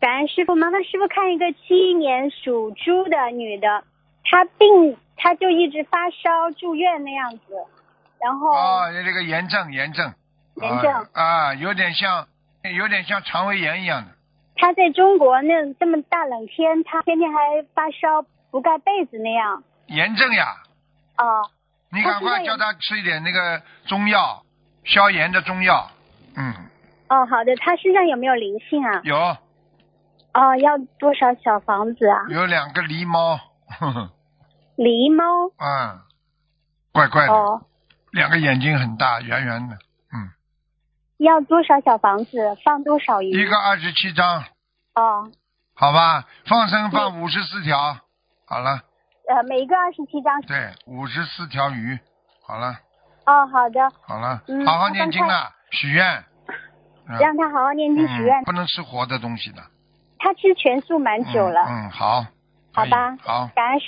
感恩师傅，麻烦师傅看一个71年属猪的女的，她就一直发烧住院那样子，然后这个炎症，有点像肠胃炎一样的。 她在中国这么大冷天，她天天还发烧不盖被子那样。 炎症呀。你赶快叫她吃一点那个中药，消炎的中药。 好的，她身上有没有灵性啊？ 有。 要多少小房子啊？ 有2个狸猫。 狸猫？ 怪怪的。2个眼睛很大，圆圆的。 要多少小房子？放多少鱼？ 一个27张。 好吧，放生放54条。好了。 每个27张。 对，54条鱼。好了。 好的。 好了，好好念经了，许愿。 让他好好念经许愿。 不能吃活的东西的。 他吃全素蛮久了。 好。 好吧。 好。 感恩